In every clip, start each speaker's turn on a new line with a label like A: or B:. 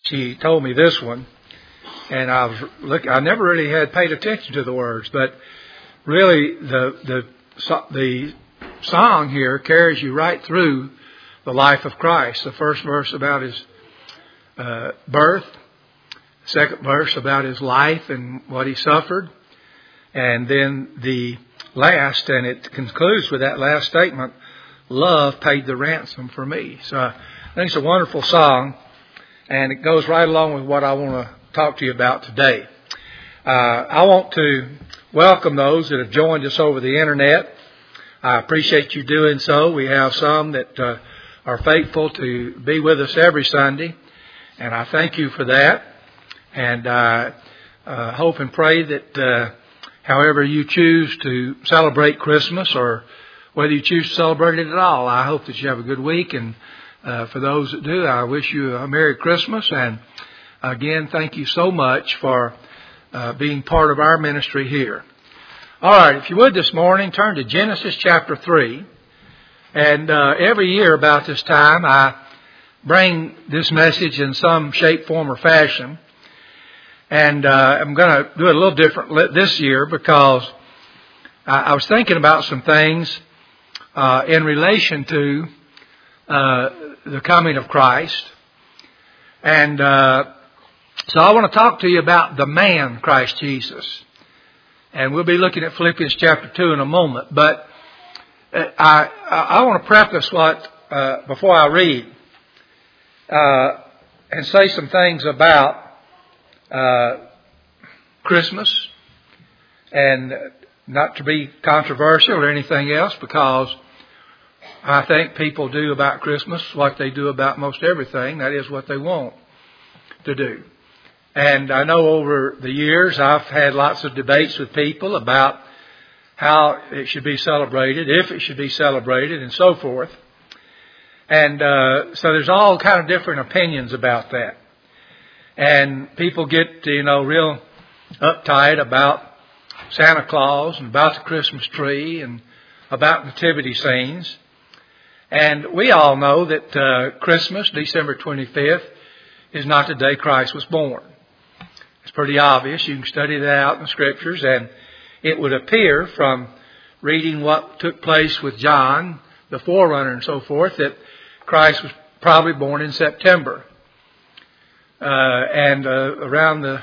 A: she told me this one, and I never really had paid attention to the words, but really the song here carries you right through the life of Christ. The first verse about His birth, the second verse about His life and what He suffered, and then the last, and it concludes with that last statement, love paid the ransom for me. So I think it's a wonderful song, and it goes right along with what I want to talk to you about today. I want to welcome those that have joined us over the internet. I appreciate you doing so. We have some that are faithful to be with us every Sunday, and I thank you for that. And I hope and pray that however you choose to celebrate Christmas, or whether you choose to celebrate it at all, I hope that you have a good week. And for those that do, I wish you a Merry Christmas. And again, thank you so much for being part of our ministry here. All right, if you would this morning, turn to Genesis chapter 3. And every year about this time, I bring this message in some shape, form, or fashion. And I'm going to do it a little different this year because I was thinking about some things in relation to the coming of Christ. And so I want to talk to you about the man, Christ Jesus. And we'll be looking at Philippians chapter 2 in a moment. But I want to preface before I read and say some things about Christmas, and not to be controversial or anything else, because I think people do about Christmas what they do about most everything. That is what they want to do. And I know over the years I've had lots of debates with people about how it should be celebrated, if it should be celebrated, and so forth. And so there's all kind of different opinions about that. And people get, real uptight about Santa Claus and about the Christmas tree and about nativity scenes. And we all know that Christmas, December 25th, is not the day Christ was born. It's pretty obvious. You can study that out in the Scriptures, and it would appear from reading what took place with John, the forerunner and so forth, that Christ was probably born in September. And around the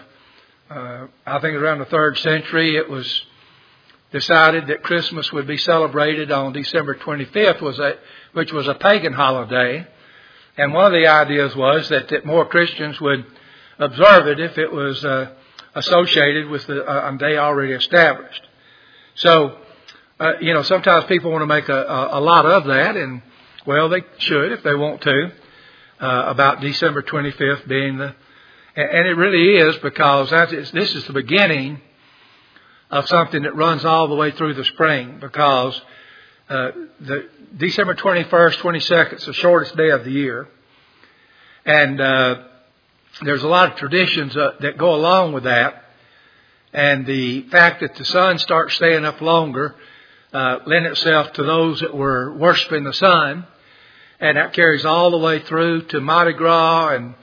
A: 3rd century, it was decided that Christmas would be celebrated on December 25th, which was a pagan holiday. And one of the ideas was that more Christians would observe it if it was associated with a day already established. So, sometimes people want to make a lot of that, and, well, they should if they want to, about December 25th being and it really is, because this is the beginning of something that runs all the way through the spring, because the December 21st, 22nd is the shortest day of the year. And there's a lot of traditions that go along with that. And the fact that the sun starts staying up longer lent itself to those that were worshiping the sun. And that carries all the way through to Mardi Gras and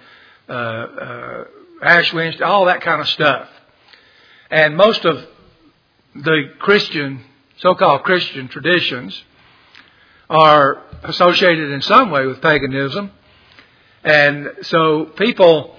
A: Ash Wednesday, all that kind of stuff. And most of the so-called Christian traditions are associated in some way with paganism. And so people,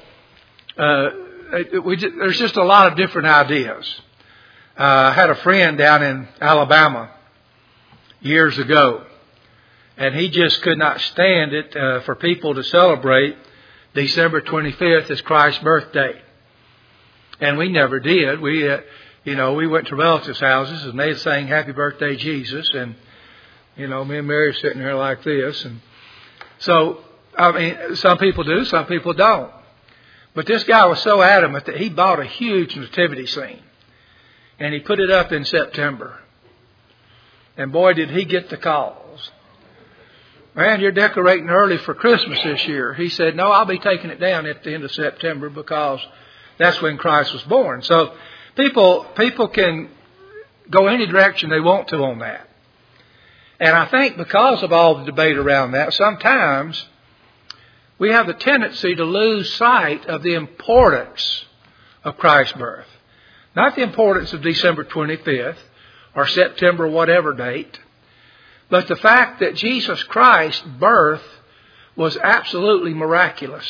A: there's just a lot of different ideas. I had a friend down in Alabama years ago, and he just could not stand it for people to celebrate December 25th as Christ's birthday. And we never did. We went to relatives' houses and they sang Happy Birthday, Jesus. And, me and Mary are sitting there like this. And so, some people do, some people don't. But this guy was so adamant that he bought a huge nativity scene. And he put it up in September. And boy, did he get the calls. Man, you're decorating early for Christmas this year. He said, no, I'll be taking it down at the end of September because that's when Christ was born. So people can go any direction they want to on that. And I think because of all the debate around that, sometimes we have the tendency to lose sight of the importance of Christ's birth. Not the importance of December 25th or September whatever date, but the fact that Jesus Christ's birth was absolutely miraculous.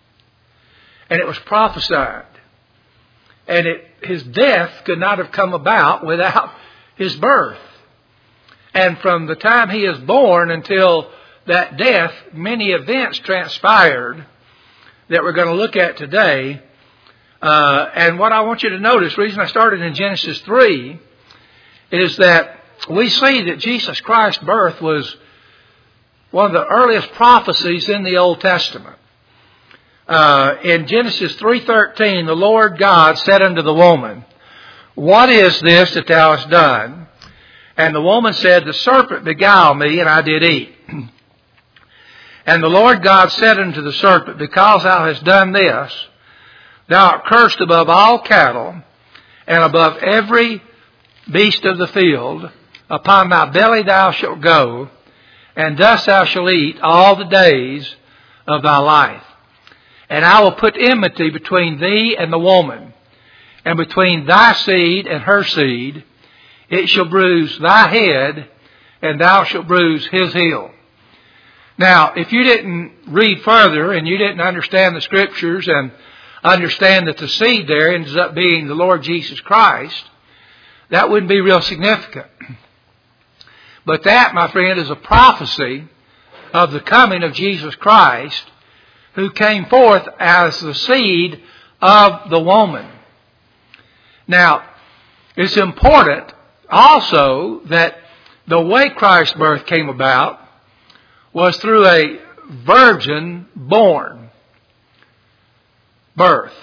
A: And it was prophesied. And his death could not have come about without his birth. And from the time he is born until that death, many events transpired that we're going to look at today. And what I want you to notice, the reason I started in Genesis 3, is that we see that Jesus Christ's birth was one of the earliest prophecies in the Old Testament. In Genesis 3:13, the Lord God said unto the woman, What is this that thou hast done? And the woman said, The serpent beguiled me, and I did eat. And the Lord God said unto the serpent, Because thou hast done this, thou art cursed above all cattle, and above every beast of the field. Upon thy belly thou shalt go, and dust thou shalt eat all the days of thy life. And I will put enmity between thee and the woman, and between thy seed and her seed. It shall bruise thy head, and thou shalt bruise his heel. Now, if you didn't read further, and you didn't understand the Scriptures, and understand that the seed there ends up being the Lord Jesus Christ, that wouldn't be real significant. But that, my friend, is a prophecy of the coming of Jesus Christ, who came forth as the seed of the woman. Now, it's important also that the way Christ's birth came about was through a virgin-born birth.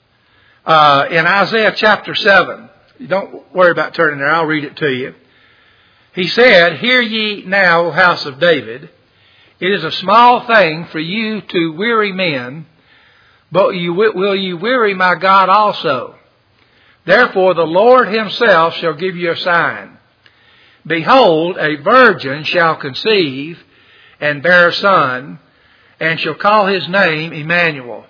A: In Isaiah chapter 7, you don't worry about turning there, I'll read it to you. He said, Hear ye now, O house of David, it is a small thing for you to weary men, but will you weary my God also? Therefore the Lord himself shall give you a sign. Behold, a virgin shall conceive and bear a son, and shall call his name Emmanuel.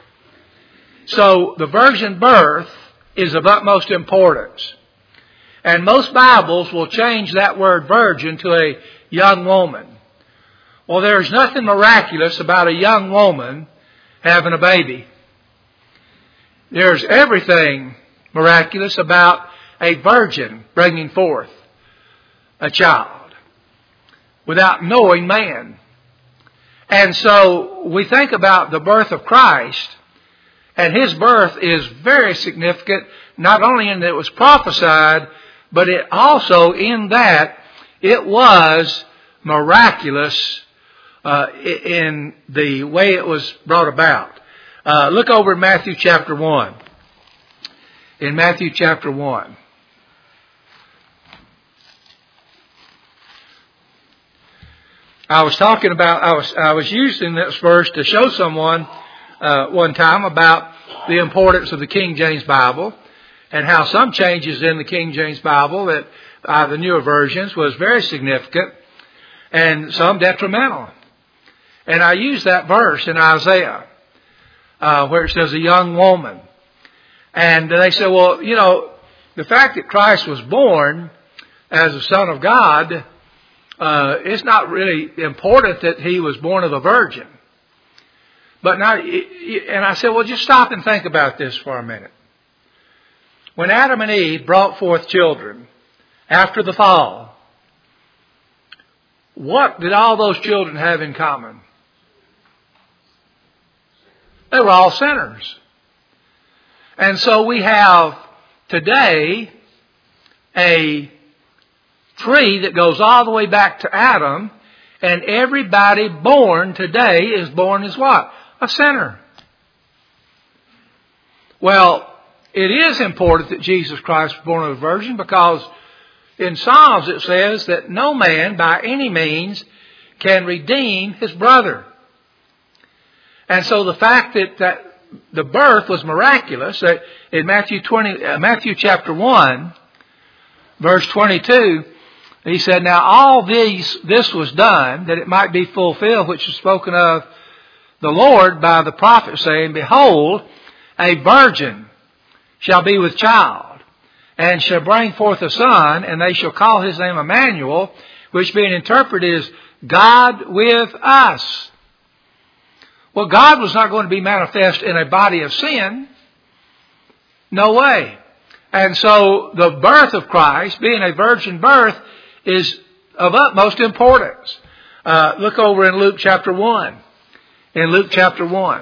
A: So the virgin birth is of utmost importance. And most Bibles will change that word virgin to a young woman. Well, there's nothing miraculous about a young woman having a baby. There's everything miraculous about a virgin bringing forth a child without knowing man. And so we think about the birth of Christ, and his birth is very significant, not only in that it was prophesied, but it also in that it was miraculous in the way it was brought about. Look over in Matthew chapter 1. In Matthew chapter 1. I was using this verse to show someone one time about the importance of the King James Bible, and how some changes in the King James Bible that the newer versions was very significant and some detrimental. And I used that verse in Isaiah where it says a young woman. And they said, well, you know, the fact that Christ was born as the Son of God, it's not really important that he was born of a virgin. But now, and I said, well, just stop and think about this for a minute. When Adam and Eve brought forth children after the fall, what did all those children have in common? They were all sinners. And so we have today a tree that goes all the way back to Adam, and everybody born today is born as what? A sinner. Well, it is important that Jesus Christ was born of a virgin, because in Psalms it says that no man by any means can redeem his brother. And so the fact that the birth was miraculous, that in Matthew chapter 1, verse 22, he said, Now all this was done, that it might be fulfilled, which was spoken of the Lord by the prophet saying, Behold, a virgin shall be with child, and shall bring forth a son, and they shall call his name Emmanuel, which being interpreted is God with us. Well, God was not going to be manifest in a body of sin. No way. And so the birth of Christ, being a virgin birth, is of utmost importance. Look over in Luke chapter 1. In Luke chapter 1.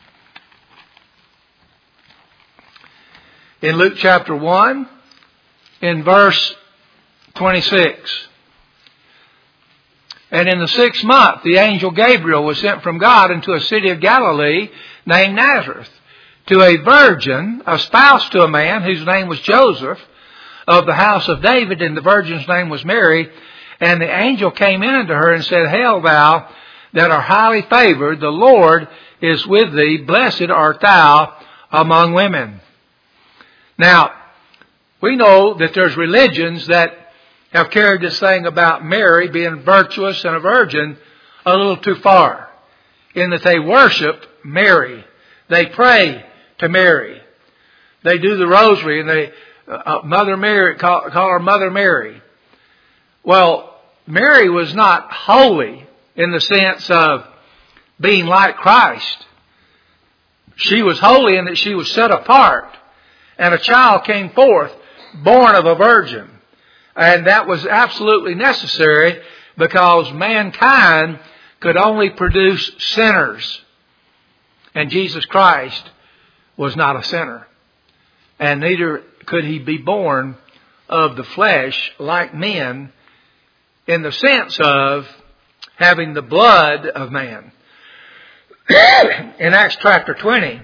A: In Luke chapter 1, in verse 26. And in the 6th month, the angel Gabriel was sent from God into a city of Galilee named Nazareth, to a virgin, espoused to a man whose name was Joseph, of the house of David, and the virgin's name was Mary. And the angel came in unto her and said, Hail thou that art highly favored, the Lord is with thee, blessed art thou among women. Now, we know that there's religions that have carried this thing about Mary being virtuous and a virgin a little too far, in that they worship Mary. They pray to Mary. They do the rosary, and they Mother Mary, call her Mother Mary. Well, Mary was not holy in the sense of being like Christ. She was holy in that she was set apart, and a child came forth born of a virgin. And that was absolutely necessary because mankind could only produce sinners. And Jesus Christ was not a sinner. And neither could he be born of the flesh like men in the sense of having the blood of man. In Acts chapter 20,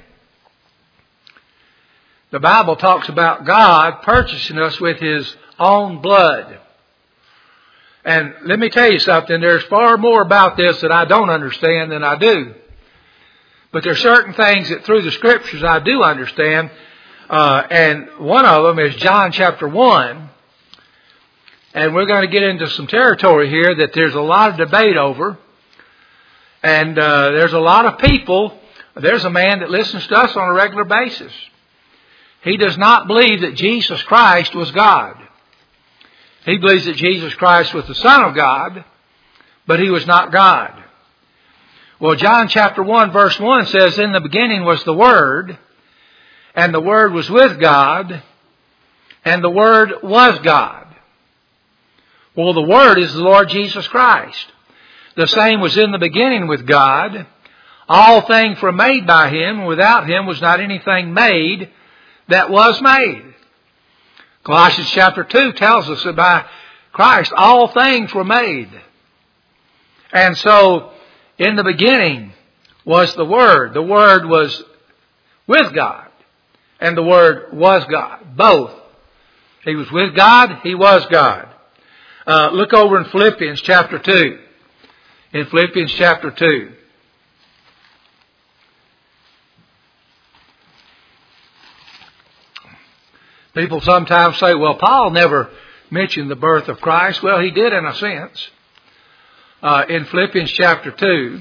A: the Bible talks about God purchasing us with His own blood. And let me tell you something, there's far more about this that I don't understand than I do. But there are certain things that through the Scriptures I do understand. And one of them is John chapter 1. And we're going to get into some territory here that there's a lot of debate over. And there's a lot of people. There's a man that listens to us on a regular basis. He does not believe that Jesus Christ was God. He believes that Jesus Christ was the Son of God, but He was not God. Well, John chapter 1 verse 1 says, In the beginning was the Word, and the Word was with God, and the Word was God. Well, the Word is the Lord Jesus Christ. The same was in the beginning with God. All things were made by Him, and without Him was not anything made that was made. Colossians chapter 2 tells us that by Christ all things were made. And so, in the beginning was the Word. The Word was with God. And the Word was God. Both. He was with God. He was God. Look over in Philippians chapter 2. In Philippians chapter 2. People sometimes say, well, Paul never mentioned the birth of Christ. Well, he did in a sense. In Philippians chapter 2.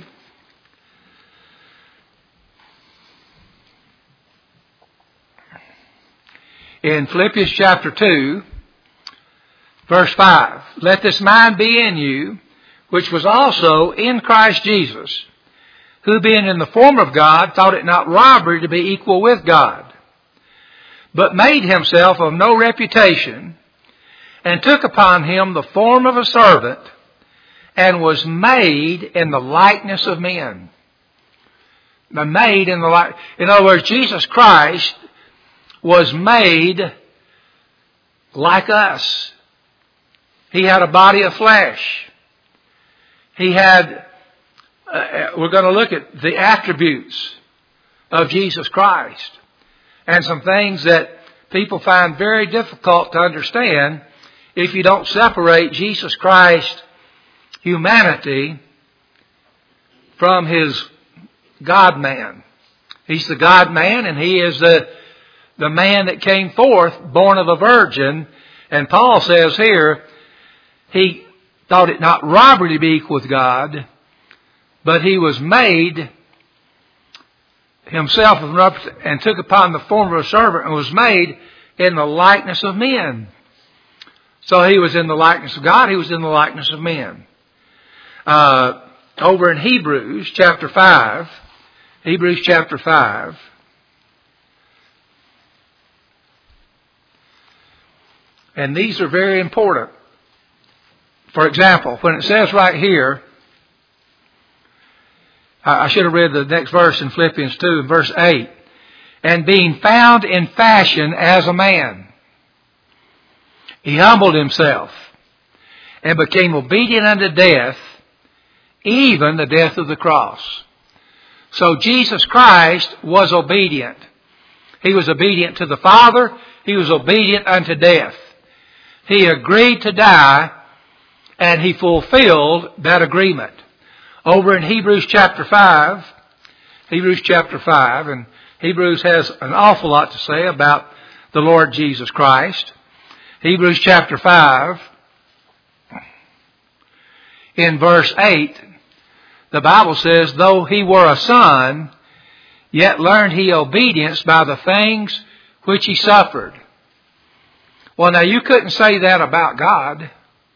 A: In Philippians chapter 2, verse 5. Let this mind be in you, which was also in Christ Jesus, who being in the form of God, thought it not robbery to be equal with God, but made himself of no reputation, and took upon him the form of a servant, and was made in the likeness of men. Made in the in other words, Jesus Christ was made like us. He had a body of flesh. He had, we're going to look at the attributes of Jesus Christ. And some things that people find very difficult to understand if you don't separate Jesus Christ's humanity from His God-man. He's the God-man, and He is the man that came forth born of a virgin. And Paul says here, He thought it not robbery to be equal with God, but He was made himself and took upon the form of a servant and was made in the likeness of men. So he was in the likeness of God. He was in the likeness of men. Over in Hebrews chapter 5. Hebrews chapter 5. And these are very important. For example, when it says right here, I should have read the next verse in Philippians 2, in verse 8. And being found in fashion as a man, he humbled himself and became obedient unto death, even the death of the cross. So Jesus Christ was obedient. He was obedient to the Father. He was obedient unto death. He agreed to die, and he fulfilled that agreement. Over in Hebrews chapter 5, and Hebrews has an awful lot to say about the Lord Jesus Christ. Hebrews chapter 5, in verse 8, the Bible says, though he were a son, yet learned he obedience by the things which he suffered. Well, now you couldn't say that about God.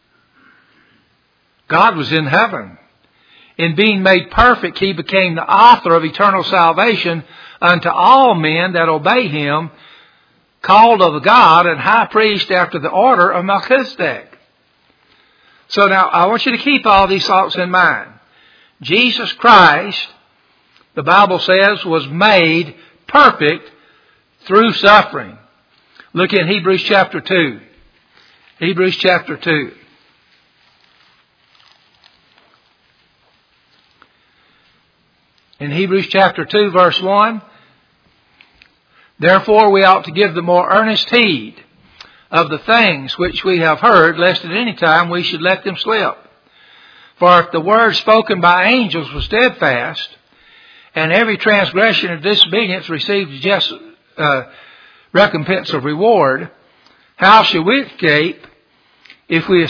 A: God was in heaven. In being made perfect, he became the author of eternal salvation unto all men that obey him, called of God and high priest after the order of Melchizedek. So now I want you to keep all these thoughts in mind. Jesus Christ, the Bible says, was made perfect through suffering. Look in Hebrews chapter 2. Hebrews chapter 2. In Hebrews chapter 2 verse 1, therefore we ought to give the more earnest heed of the things which we have heard, lest at any time we should let them slip. For if the word spoken by angels was steadfast, and every transgression or disobedience received just recompense of reward, how shall we escape if we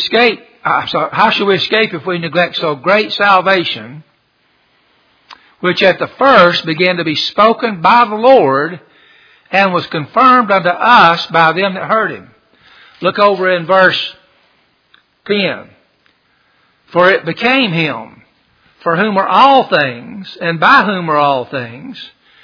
A: neglect so great salvation, which at the first began to be spoken by the Lord, and was confirmed unto us by them that heard him? Look over in verse 10. For it became him, for whom are all things, and by whom are all things,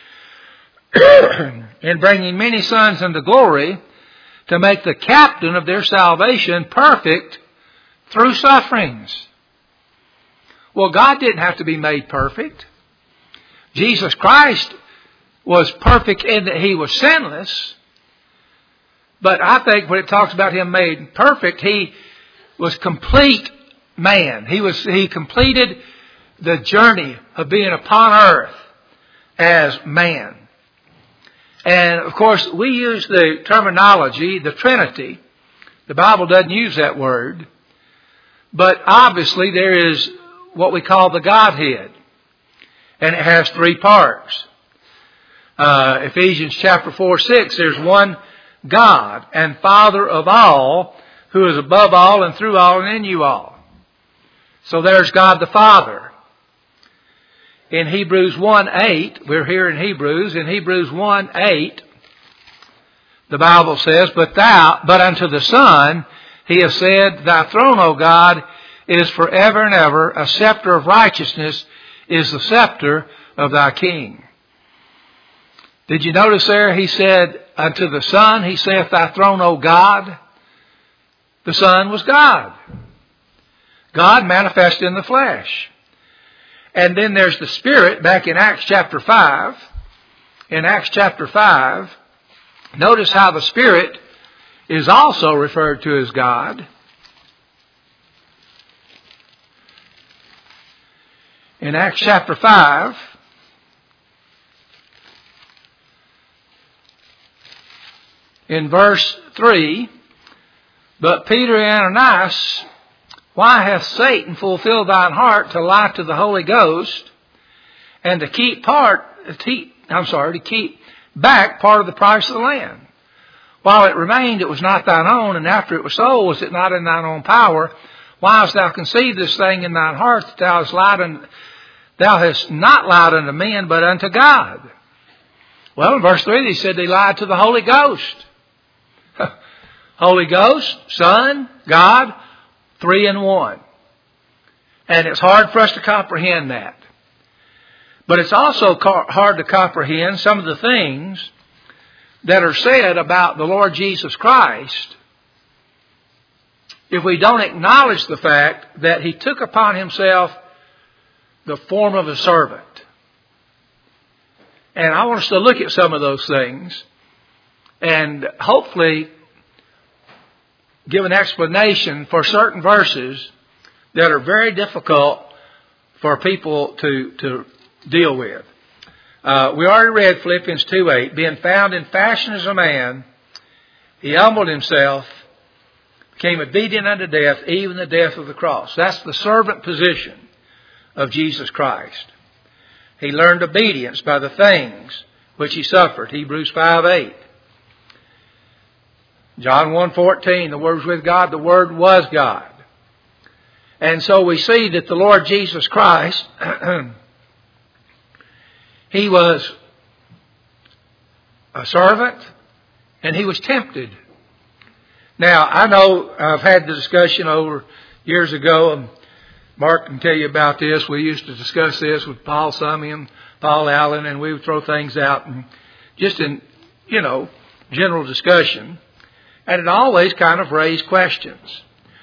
A: in bringing many sons unto glory, to make the captain of their salvation perfect through sufferings. Well, God didn't have to be made perfect. Jesus Christ was perfect in that he was sinless. But I think when it talks about him made perfect, he was complete man. He completed the journey of being upon earth as man. And of course, we use the terminology, the Trinity. The Bible doesn't use that word. But obviously there is what we call the Godhead. And it has three parts. Ephesians chapter 4:6, there's one God and Father of all, who is above all and through all and in you all. So there's God the Father. In Hebrews 1:8, we're here in Hebrews 1:8, the Bible says, But unto the Son he has said, Thy throne, O God, is forever and ever. A scepter of righteousness is the scepter of thy king. Did you notice there he said, unto the Son, he saith, Thy throne, O God. The Son was God. God manifest in the flesh. And then there's the Spirit back in Acts chapter 5. In Acts chapter 5, notice how the Spirit is also referred to as God. In Acts chapter 5, in verse 3, But Peter and Ananias, why hath Satan fulfilled thine heart to lie to the Holy Ghost, and to keep back part of the price of the land? While it remained, it was not thine own, and after it was sold, was it not in thine own power? Why hast thou conceived this thing in thine heart, that thou hast not lied unto men, but unto God? Well, in verse 3, they said they lied to the Holy Ghost. Holy Ghost, Son, God, 3 in 1. And it's hard for us to comprehend that. But it's also hard to comprehend some of the things that are said about the Lord Jesus Christ if we don't acknowledge the fact that He took upon Himself the form of a servant. And I want us to look at some of those things and hopefully give an explanation for certain verses that are very difficult for people to deal with. We already read Philippians 2:8. Being found in fashion as a man, He humbled Himself, became obedient unto death, even the death of the cross. That's the servant position of Jesus Christ. He learned obedience by the things which He suffered. Hebrews 5:8. John 1:14, the Word was with God, the Word was God. And so we see that the Lord Jesus Christ, He was a servant and He was tempted. Now, I know I've had the discussion over years ago, and Mark can tell you about this. We used to discuss this with Paul Summey and Paul Allen, and we would throw things out and just in, general discussion. And it always kind of raised questions.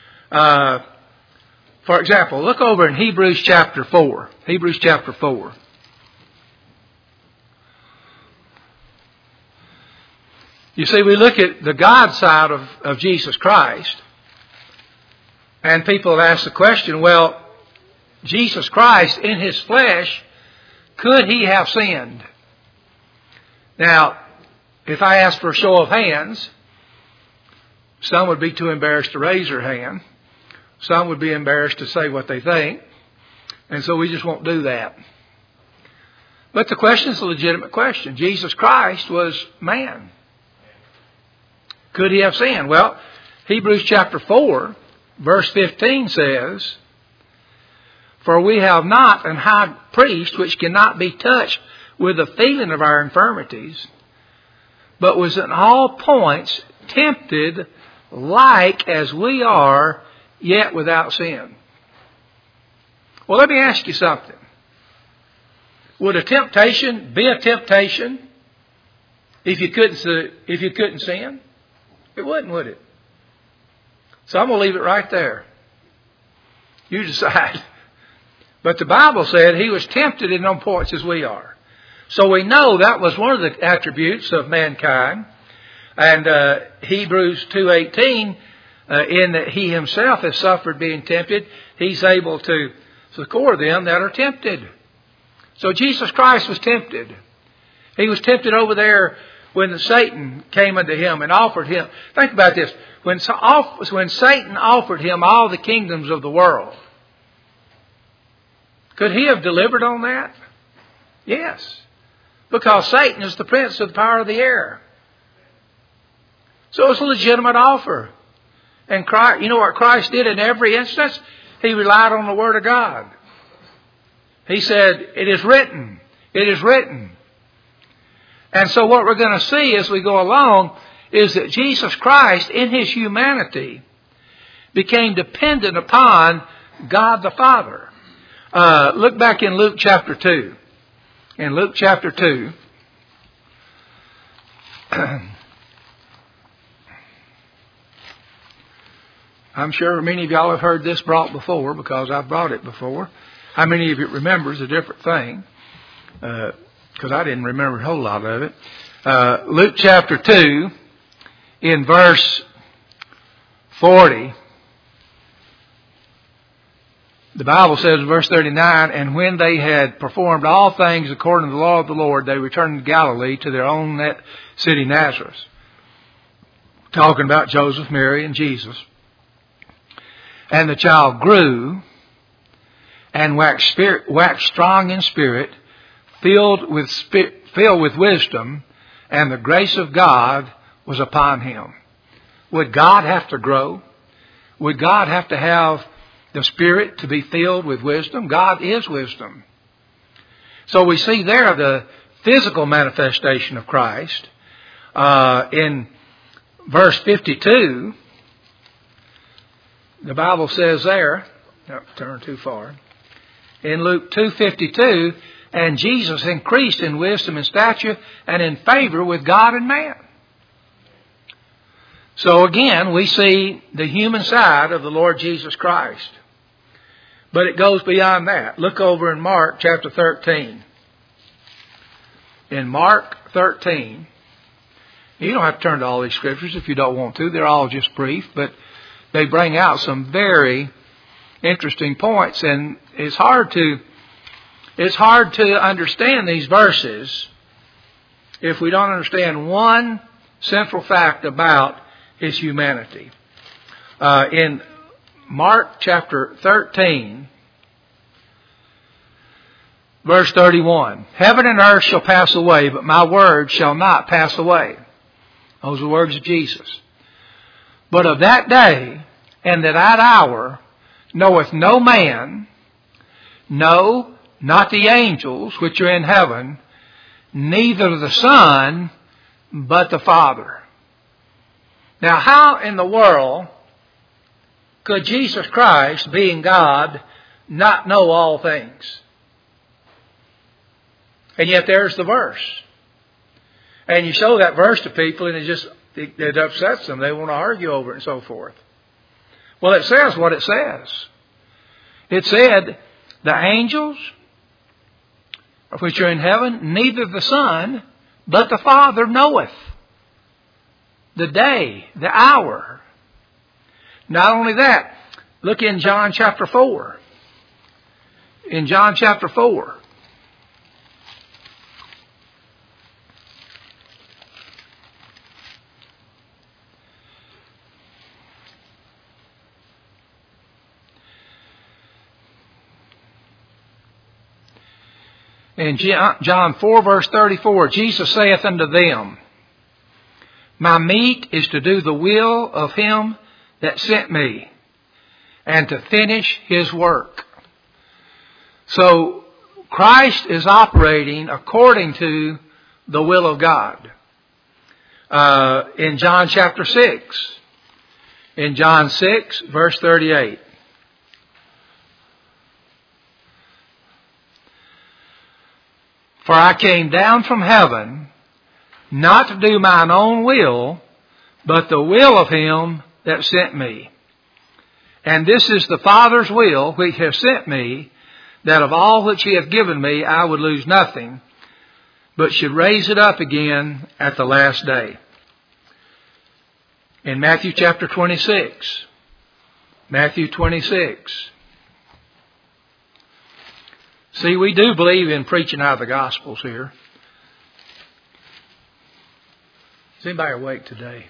A: For example, look over in Hebrews chapter 4. Hebrews chapter 4. You see, we look at the God side of Jesus Christ, and people have asked the question, well, Jesus Christ in His flesh, could He have sinned? Now, if I ask for a show of hands, some would be too embarrassed to raise their hand. Some would be embarrassed to say what they think. And so we just won't do that. But the question is a legitimate question. Jesus Christ was man. Could He have sinned? Well, Hebrews chapter 4, verse 15 says, for we have not an high priest which cannot be touched with the feeling of our infirmities, but was in all points tempted like as we are, yet without sin. Well, let me ask you something. Would a temptation be a temptation if you couldn't sin? It wouldn't, would it? So I'm going to leave it right there. You decide. But the Bible said He was tempted in no points as we are. So we know that was one of the attributes of mankind. And Hebrews 2:18, in that He Himself has suffered being tempted, He's able to succor them that are tempted. So Jesus Christ was tempted. He was tempted over there when Satan came unto Him and offered Him. Think about this. When Satan offered Him all the kingdoms of the world, could He have delivered on that? Yes. Because Satan is the prince of the power of the air. So it's a legitimate offer. And Christ, you know what Christ did in every instance? He relied on the Word of God. He said, it is written. It is written. And so what we're going to see as we go along is that Jesus Christ in His humanity became dependent upon God the Father. Look back in Luke chapter 2. In Luke chapter 2. I'm sure many of y'all have heard this brought before because I've brought it before. How many of you remember is a different thing. Because I didn't remember a whole lot of it. Luke chapter 2 in verse 40. The Bible says in verse 39, and when they had performed all things according to the law of the Lord, they returned to Galilee to their own city Nazareth. Talking about Joseph, Mary, and Jesus. And the child grew and waxed strong in spirit, filled with wisdom, and the grace of God was upon him. Would God have to grow? Would God have to have the Spirit to be filled with wisdom? God is wisdom. So we see there the physical manifestation of Christ. In verse 52, the Bible says there, turn too far, in Luke 2:52, and Jesus increased in wisdom and stature and in favor with God and man. So again, we see the human side of the Lord Jesus Christ. But it goes beyond that. Look over in Mark chapter 13. In Mark 13, you don't have to turn to all these scriptures if you don't want to. They're all just brief, but they bring out some very interesting points. And it's hard to understand these verses if we don't understand one central fact about His humanity. In Mark chapter 13, verse 31, heaven and earth shall pass away, but my word shall not pass away. Those are the words of Jesus. But of that day and that hour knoweth no man, no, not the angels which are in heaven, neither the Son, but the Father. Now, how in the world could Jesus Christ, being God, not know all things? And yet there's the verse. And you show that verse to people and it upsets them. They want to argue over it and so forth. Well, it says what it says. It said, the angels which are in heaven, neither the Son, but the Father knoweth the day, the hour. Not only that, look in John chapter 4. In John chapter 4. In John 4 verse 34, Jesus saith unto them, my meat is to do the will of Him that sent me, and to finish His work. So Christ is operating according to the will of God. In John chapter 6, in John 6 verse 38. For I came down from heaven, not to do mine own will, but the will of Him that sent me. And this is the Father's will which hath sent me, that of all which He hath given me I would lose nothing, but should raise it up again at the last day. In Matthew chapter 26. Matthew 26. See, we do believe in preaching out of the Gospels here. Is anybody awake today?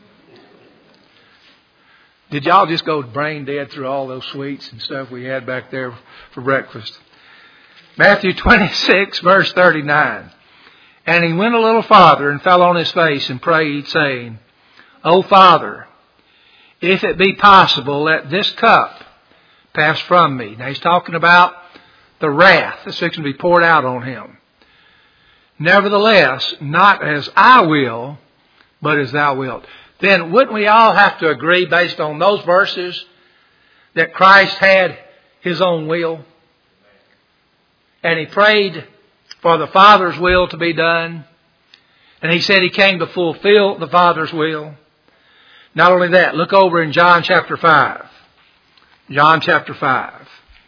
A: Did y'all just go brain dead through all those sweets and stuff we had back there for breakfast? Matthew 26, verse 39. And he went a little farther and fell on his face and prayed, saying, O Father, if it be possible, let this cup pass from me. Now he's talking about the wrath that's fixing to be poured out on him. Nevertheless, not as I will, but as thou wilt. Then wouldn't we all have to agree based on those verses that Christ had His own will? And He prayed for the Father's will to be done. And He said He came to fulfill the Father's will. Not only that, look over in John chapter 5. John chapter 5.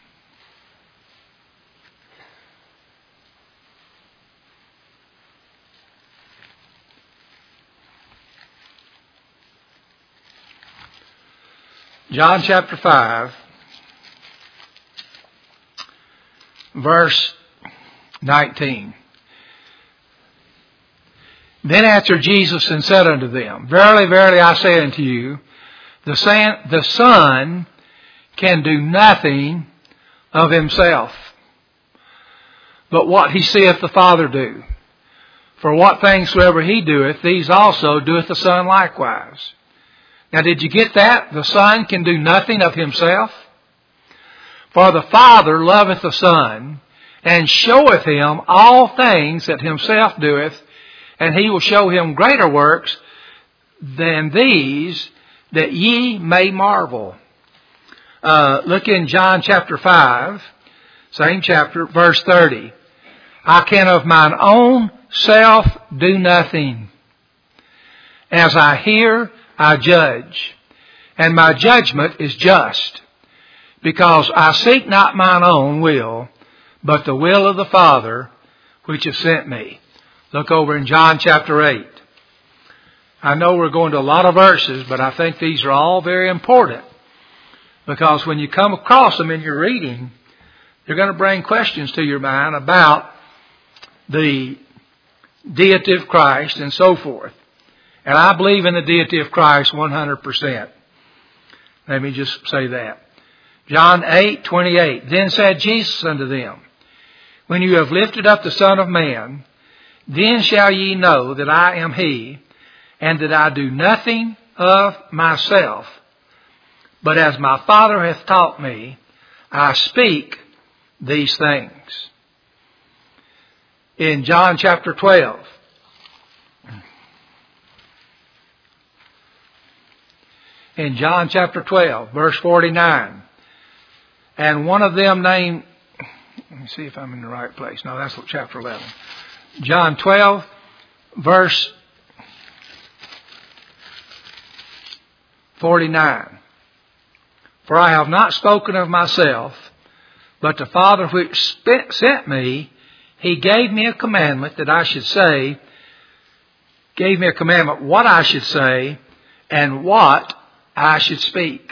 A: John chapter 5, verse 19. Then answered Jesus and said unto them, Verily, verily, I say unto you, the Son can do nothing of Himself, but what He seeth the Father do. For what things soever He doeth, these also doeth the Son likewise. Now, did you get that? The Son can do nothing of Himself. For the Father loveth the Son, and showeth him all things that himself doeth, and he will show him greater works than these, that ye may marvel. Look in John chapter 5, same chapter, verse 30. I can of mine own self do nothing. As I hear, I judge, and my judgment is just, because I seek not mine own will, but the will of the Father which has sent me. Look over in John chapter 8. I know we're going to a lot of verses, but I think these are all very important, because when you come across them in your reading, they're going to bring questions to your mind about the deity of Christ and so forth. And I believe in the deity of Christ 100%. Let me just say that. John 8:28. Then said Jesus unto them, when you have lifted up the Son of Man, then shall ye know that I am He, and that I do nothing of myself, but as my Father hath taught me, I speak these things. In John chapter 12, in John chapter 12, verse 49, and one of them named, let me see if I'm in the right place. No, that's chapter 11. John 12, verse 49. For I have not spoken of myself, but the Father which sent me, He gave me a commandment that I should say, gave me a commandment what I should say and what I should speak.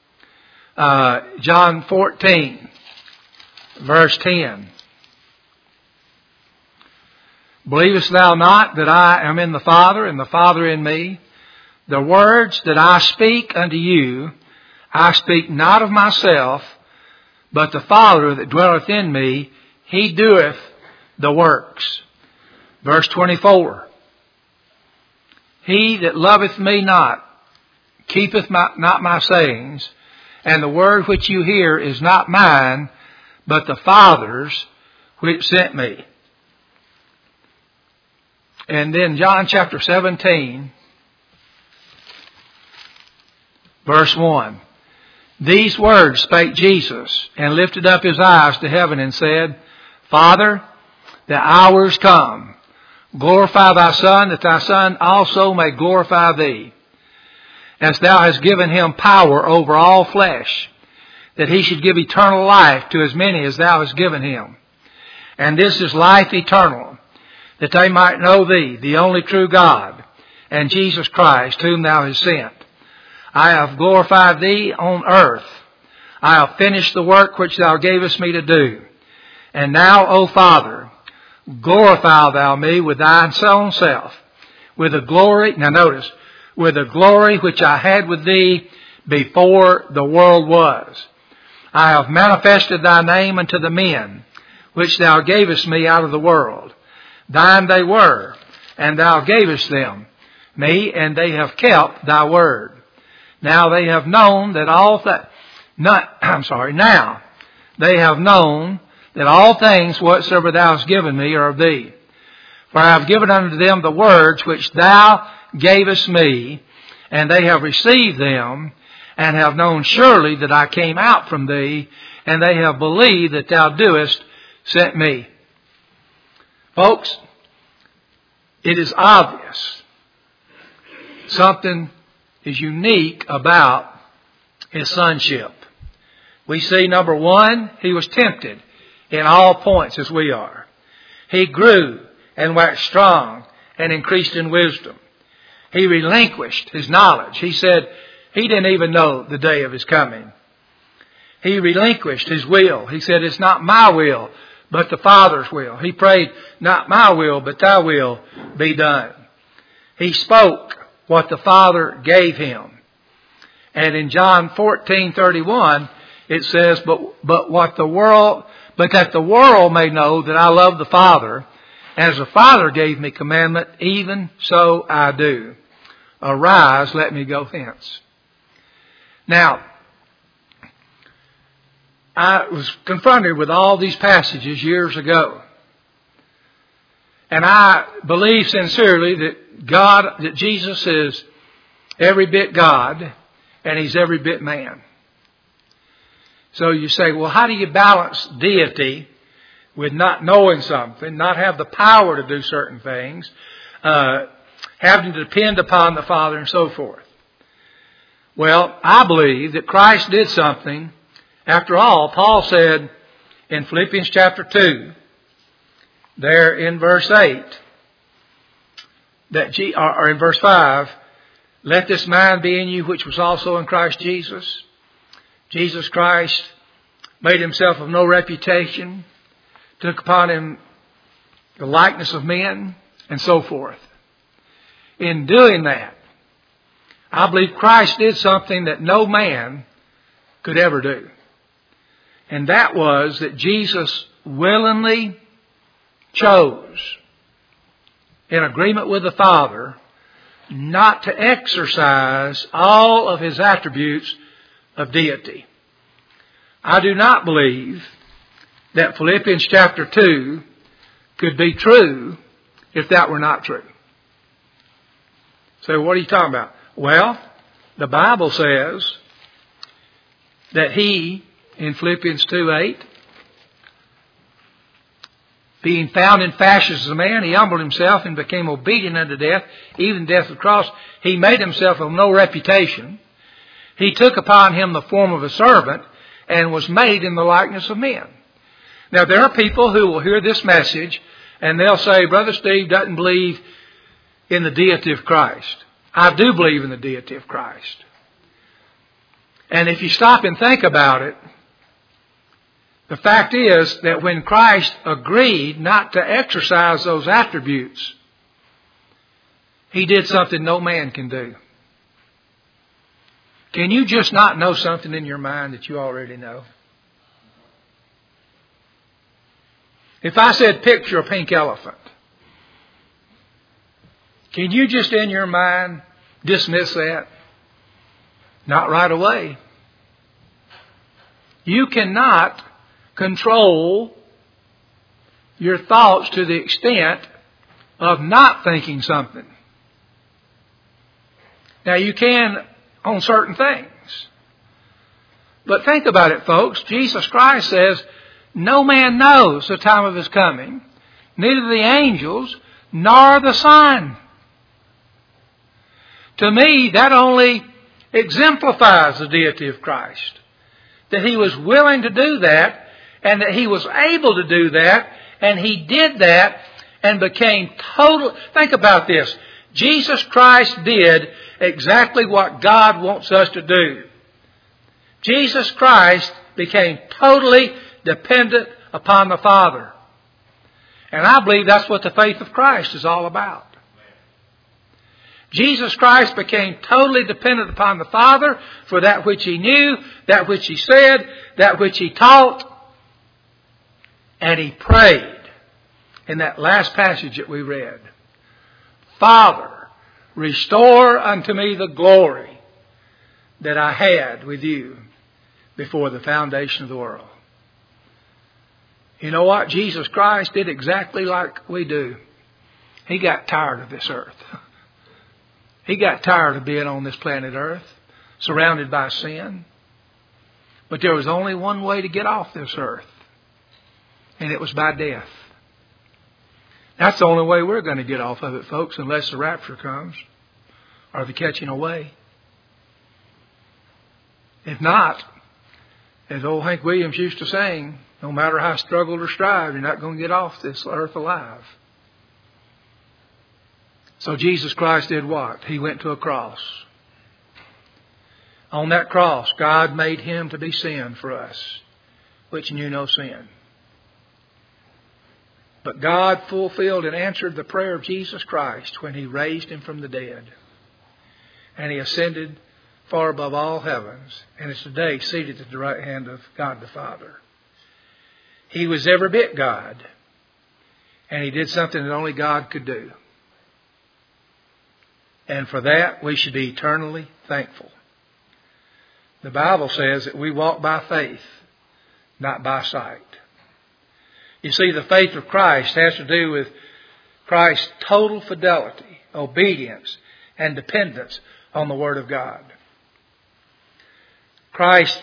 A: John 14, verse 10. Believest thou not that I am in the Father, and the Father in me? The words that I speak unto you, I speak not of myself, but the Father that dwelleth in me, He doeth the works. Verse 24. He that loveth me not, keepeth not my sayings, and the word which you hear is not mine, but the Father's which sent me. And then John chapter 17, verse 1. These words spake Jesus, and lifted up His eyes to heaven, and said, Father, the hour is come. Glorify Thy Son, that Thy Son also may glorify Thee. As Thou hast given Him power over all flesh, that He should give eternal life to as many as Thou hast given Him. And this is life eternal, that they might know Thee, the only true God, and Jesus Christ, whom Thou hast sent. I have glorified Thee on earth. I have finished the work which Thou gavest me to do. And now, O Father, glorify Thou me with Thine own self, with the glory, now notice, with the glory which I had with Thee before the world was. I have manifested Thy name unto the men, which Thou gavest me out of the world. Thine they were, and Thou gavest them me, and they have kept Thy word. Now they have known that now they have known that all things whatsoever Thou hast given me are of Thee. For I have given unto them the words which Thou gavest me, and they have received them, and have known surely that I came out from Thee, and they have believed that Thou doest sent me. Folks, it is obvious something is unique about His sonship. We see, number one, He was tempted in all points as we are. He grew and waxed strong and increased in wisdom. He relinquished His knowledge. He said He didn't even know the day of His coming. He relinquished His will. He said, it's not my will, but the Father's will. He prayed, not my will, but Thy will be done. He spoke what the Father gave Him. And in John 14:31, it says, but that the world may know that I love the Father, as the Father gave me commandment, even so I do. Arise, let me go hence. Now, I was confronted with all these passages years ago. And I believe sincerely that Jesus is every bit God and He's every bit man. So you say, well, how do you balance deity with not knowing something, not have the power to do certain things, having to depend upon the Father and so forth? Well, I believe that Christ did something. After all, Paul said in Philippians chapter 2, there in verse 8, or in verse 5, let this mind be in you which was also in Christ Jesus. Jesus Christ made Himself of no reputation, took upon Him the likeness of men, and so forth. In doing that, I believe Christ did something that no man could ever do. And that was that Jesus willingly chose, in agreement with the Father, not to exercise all of His attributes of deity. I do not believe that Philippians chapter 2 could be true if that were not true. So what are you talking about? Well, the Bible says that He, in Philippians 2:8, being found in fashion as a man, He humbled Himself and became obedient unto death, even death of the cross. He made Himself of no reputation. He took upon Him the form of a servant and was made in the likeness of men. Now, there are people who will hear this message and they'll say, Brother Steve doesn't believe in the deity of Christ. I do believe in the deity of Christ. And if you stop and think about it, the fact is that when Christ agreed not to exercise those attributes, He did something no man can do. Can you just not know something in your mind that you already know? If I said picture a pink elephant, can you just in your mind dismiss that? Not right away. You cannot control your thoughts to the extent of not thinking something. Now you can on certain things. But think about it, folks. Jesus Christ says, no man knows the time of His coming, neither the angels nor the Son. To me, that only exemplifies the deity of Christ. That He was willing to do that, and that He was able to do that, and He did that, and became total. Think about this. Jesus Christ did exactly what God wants us to do. Jesus Christ became totally dependent upon the Father. And I believe that's what the faith of Christ is all about. Jesus Christ became totally dependent upon the Father for that which He knew, that which He said, that which He taught. And He prayed in that last passage that we read, Father, restore unto me the glory that I had with you before the foundation of the world. You know what? Jesus Christ did exactly like we do. He got tired of this earth. He got tired of being on this planet Earth, surrounded by sin. But there was only one way to get off this earth, and it was by death. That's the only way we're going to get off of it, folks, unless the rapture comes or the catching away. If not, as old Hank Williams used to sing, no matter how struggled or strive, you're not going to get off this earth alive. So Jesus Christ did what? He went to a cross. On that cross, God made Him to be sin for us, which knew no sin. But God fulfilled and answered the prayer of Jesus Christ when He raised Him from the dead. And He ascended far above all heavens, and is today seated at the right hand of God the Father. He was every bit God, and He did something that only God could do. And for that, we should be eternally thankful. The Bible says that we walk by faith, not by sight. You see, the faith of Christ has to do with Christ's total fidelity, obedience, and dependence on the Word of God. Christ,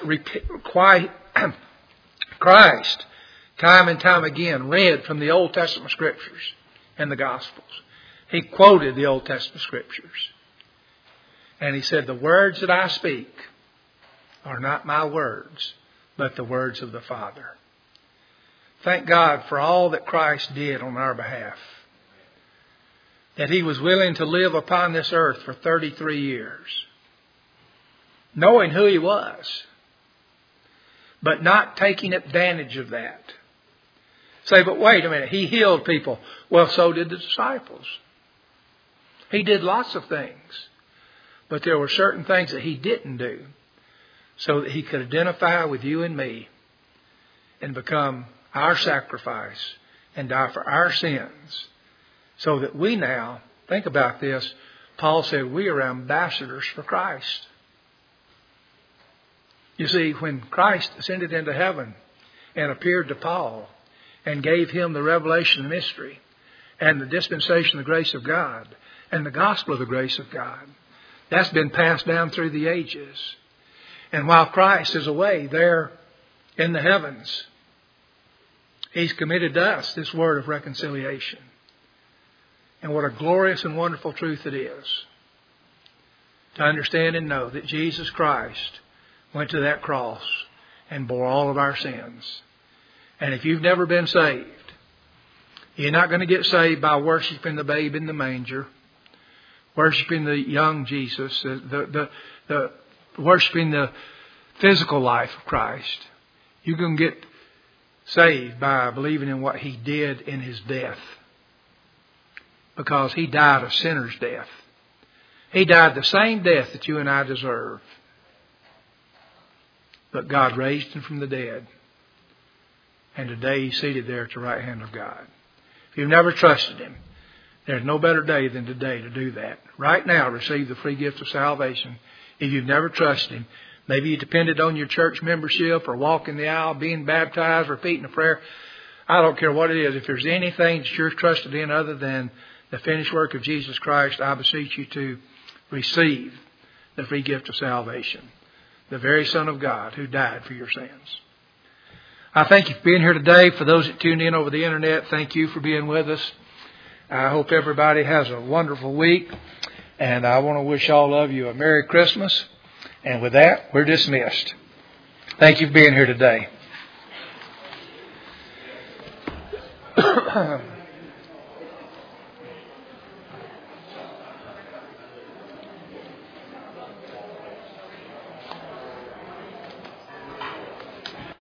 A: time and time again, read from the Old Testament Scriptures and the Gospels. He quoted the Old Testament Scriptures. And He said, the words that I speak are not my words, but the words of the Father. Thank God for all that Christ did on our behalf. That He was willing to live upon this earth for 33 years. Knowing who He was. But not taking advantage of that. Say, but wait a minute, He healed people. Well, so did the disciples. He did lots of things. But there were certain things that He didn't do. So that He could identify with you and me. And become our sacrifice. And die for our sins. So that we now, think about this, Paul said we are ambassadors for Christ. You see, when Christ ascended into heaven and appeared to Paul and gave him the revelation of mystery and the dispensation of the grace of God and the gospel of the grace of God, that's been passed down through the ages. And while Christ is away there in the heavens, He's committed to us this word of reconciliation. And what a glorious and wonderful truth it is to understand and know that Jesus Christ went to that cross and bore all of our sins. And if you've never been saved, you're not going to get saved by worshiping the babe in the manger, worshiping the young Jesus, worshiping the physical life of Christ. You're going to get saved by believing in what He did in His death. Because He died a sinner's death. He died the same death that you and I deserve. But God raised Him from the dead. And today He's seated there at the right hand of God. If you've never trusted Him, there's no better day than today to do that. Right now, receive the free gift of salvation. If you've never trusted Him, maybe you depended on your church membership or walking the aisle, being baptized, repeating a prayer. I don't care what it is. If there's anything that you're trusted in other than the finished work of Jesus Christ, I beseech you to receive the free gift of salvation. The very Son of God who died for your sins. I thank you for being here today. For those that tuned in over the internet, thank you for being with us. I hope everybody has a wonderful week. And I want to wish all of you a Merry Christmas. And with that, we're dismissed. Thank you for being here today.